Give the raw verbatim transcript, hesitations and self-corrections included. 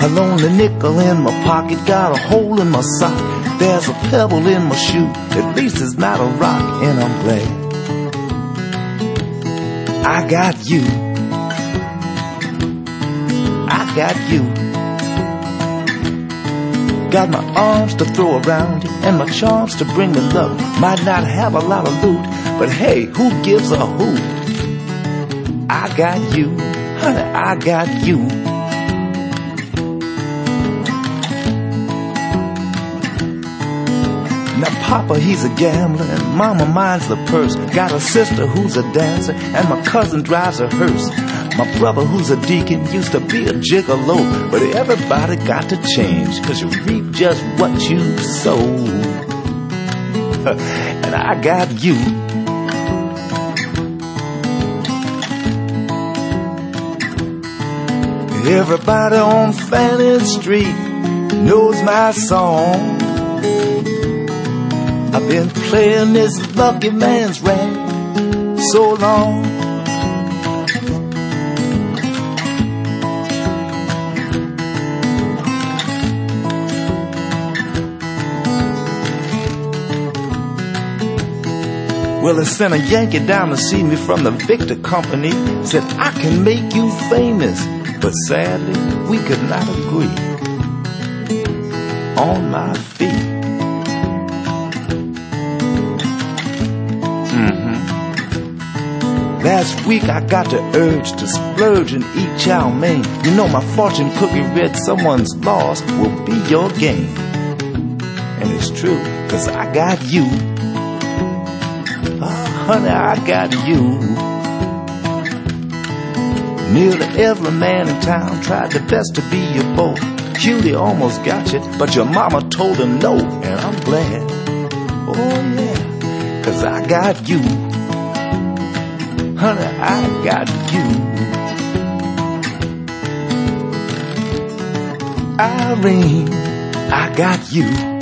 A lonely nickel in my pocket, got a hole in my sock. There's a pebble in my shoe, at least it's not a rock, and I'm glad I got you. I got you. Got my arms to throw around you and my charms to bring me love. Might not have a lot of loot, but hey, who gives a hoot? I got you, honey, I got you. Now Papa, he's a gambler, and Mama minds the purse. Got a sister who's a dancer, and my cousin drives a hearse. My brother who's a deacon used to be a gigolo. But everybody got to change, 'cause you reap just what you sow. And I got you. Everybody on Fannin Street knows my song. I've been playing this lucky man's rap so long. Well, they sent a Yankee down to see me from the Victor Company. Said, I can make you famous. But sadly, we could not agree on my feet. Mm-hmm. Last week I got the urge to splurge and eat chow mein. You know my fortune cookie read someone's loss will be your gain. And it's true, 'cause I got you. Oh, honey, I got you. Nearly every man in town tried their best to be your beau. Cutie almost got you, but your mama told him no, and I'm glad. Oh yeah, 'cause I got you. Honey, I got you. Irene, I got you.